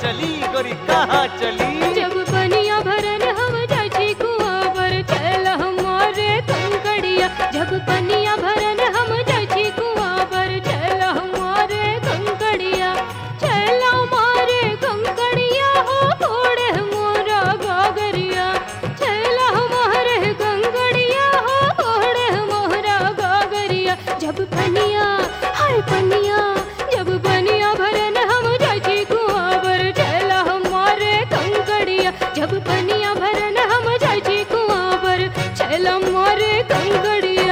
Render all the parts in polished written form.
चली गोरी कहाँ चली। जब पनिया भरन हम जाची कुआं पर चल हमारे कंकड़िया। जब पनिया भरन हम जाची कुआं पर चल हमारे कंकड़िया। चल हमारे कंकड़िया हो तोड़े मोरा गागरिया। चल हमारे कंकड़िया हो तोड़े मोरा गागरिया। जब पनिया हाय पनिया जब पनिया भरन हम जाची कुआं पर चल हमारे कंकड़िया। जब पनिया भरन हम जाची कुआं पर चल हमारे कंकड़िया।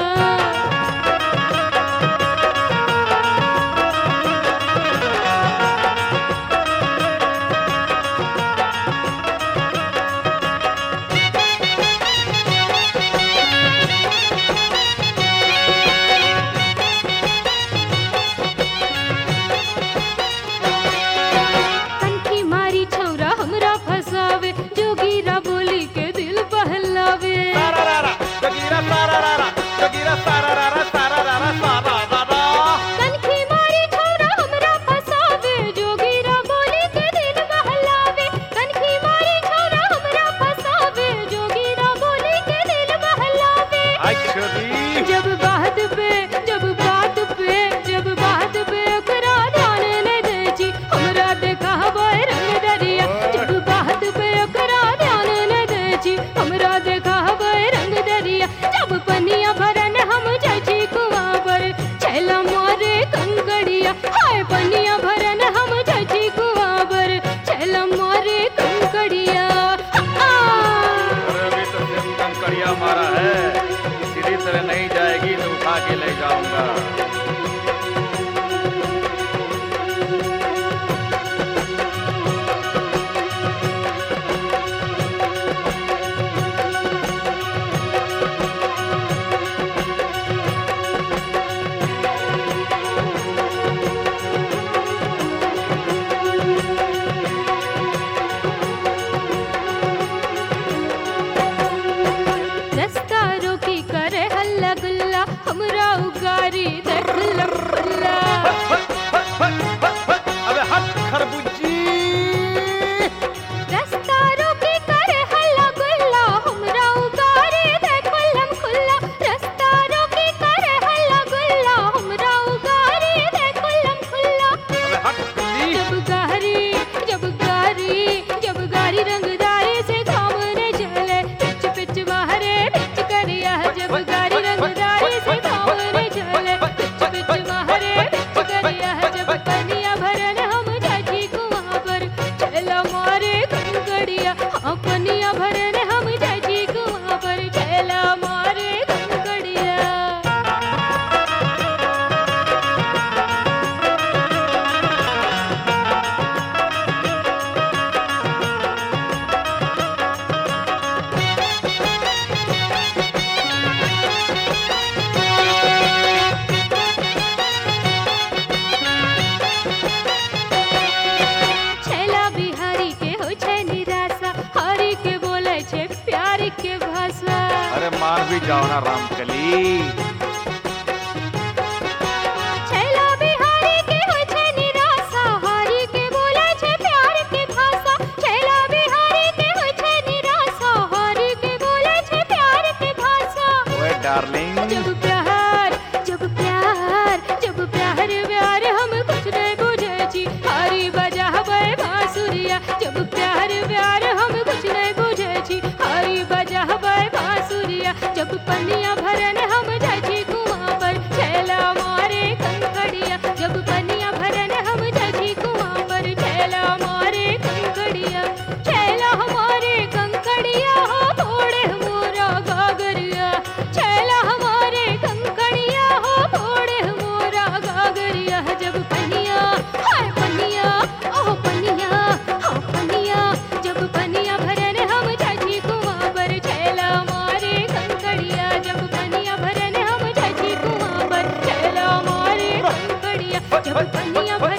कनकी मारी छौरा हमरा फसावे जोगीरा बोली के दिल बहलावे। सारारारा जगीरा सारारारा जगीरा सारारारा सारारारा सारारारा। कनकी मारी छौरा हमरा फसावे जोगीरा बोली के दिल बहलावे। कनकी मारी छौरा हमरा फसावे जोगीरा बोली के दिल बहलावे। आई छोरी जब बात पे ओकरा ध्यान न देची हमरा देखावे रंग दरिया। जब बात पे ओकरा ध्यान न देची हमरा देखावे रंग दरिया। जब पनिया भरन हम जाची कुआं पर चल मारे कंकड़िया। हाय पनिया भरन हम जाची कुआं पर चल मारे कंकड़िया। अरे अभी तो सिर्फ कंकड़िया मारा है, सीधी तरह नहीं जाएगी तो उठा के ले जाऊंगा। रास्ता रोकी करे हल्ला गुल्ला हमरा उगारी देखलम फुल्ला। अबे हट खरबूजी। रास्ता रोकी करे हल्ला गुल्ला हमरा उगारी देखलम खुल्ला। रास्ता रोकी करे हल्ला गुल्ला हमरा उगारी देखलम खुल्ला। अबे हट बिल्ली। जब गारी रंगदारी से सामने चले पिच पिच बाहरे पिच करिया। जब गारी रंगदारी से सामने चले पिच पिच बाहरे पिच करिया। जब पनिया भरन हम जाची कुआं पर चल मारे कंकड़िया। हाँ पनिया भरन हम जाची कुआं पर चल मारे कंकड़िया। छैला बिहारी के हो छै निराशा हरि के बोले छै प्यार के भाषा। अरे मान भी जाओ ना रामकली। छैला बिहारी के हो छै निराशा हरि के बोले छै प्यार के भाषा। छैला बिहारी के हो छै निराशा हरि के बोले छै प्यार के भाषा। ओए डार्लिंग जब प्यार व्यार हम कुछ नहीं बुझे छी हरी बजावे बांसुरिया। जब प्यार व्यार हम कुछ नहीं बुझे छी हरी बजावे बांसुरिया। जब पनिया भरन हम जाची कुआं पर चला मारे कंकड़िया। जब पनिया भरन हम जाची कुआं पर चला मारे कंकड़िया। चला हमारे कंकड़िया हो तोड़े मोरा गागरिया। चला हमारे कंकड़िया हो तोड़े मोरा गागरिया। जब पनिया हाय पनिया ओह पनिया हाँ पनिया। जब पनिया भरन हम जाची कुआं पर चला मारे कंकड़िया। जब पनिया भरन हम जाची कुआं पर चला मारे कंकड़िया। जब पनिया